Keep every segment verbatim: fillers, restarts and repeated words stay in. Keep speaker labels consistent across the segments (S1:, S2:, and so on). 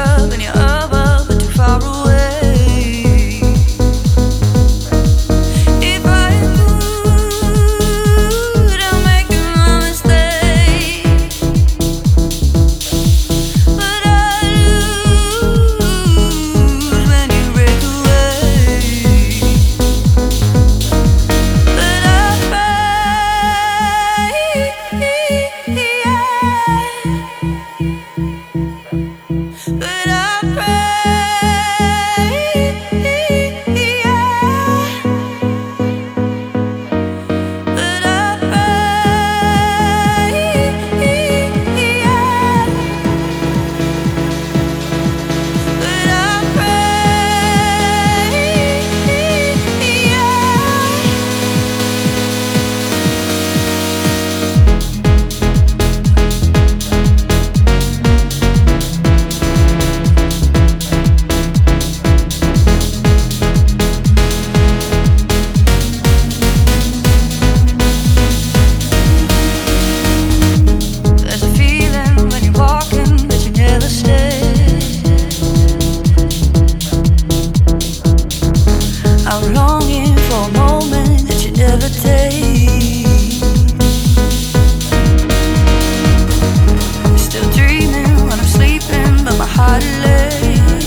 S1: up and you're up, but too far away. If I could, I'll make another mistake, but I lose when you break away. But I pray, yeah. But I pray, yeah. But I pray, yeah. But I pray, there's a feeling when you're walking that you never stay. I'm longing for a moment that you never take. Still dreaming when I'm sleeping, but my heart is late.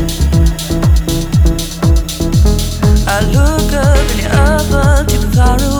S1: I look up and you're up, up too far away.